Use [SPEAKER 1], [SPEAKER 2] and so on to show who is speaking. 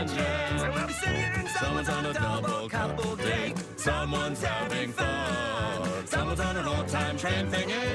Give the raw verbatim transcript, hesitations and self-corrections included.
[SPEAKER 1] engine. We'll be singing, someone's on a double couple date. Someone's having fun. Someone's on an old time train thinking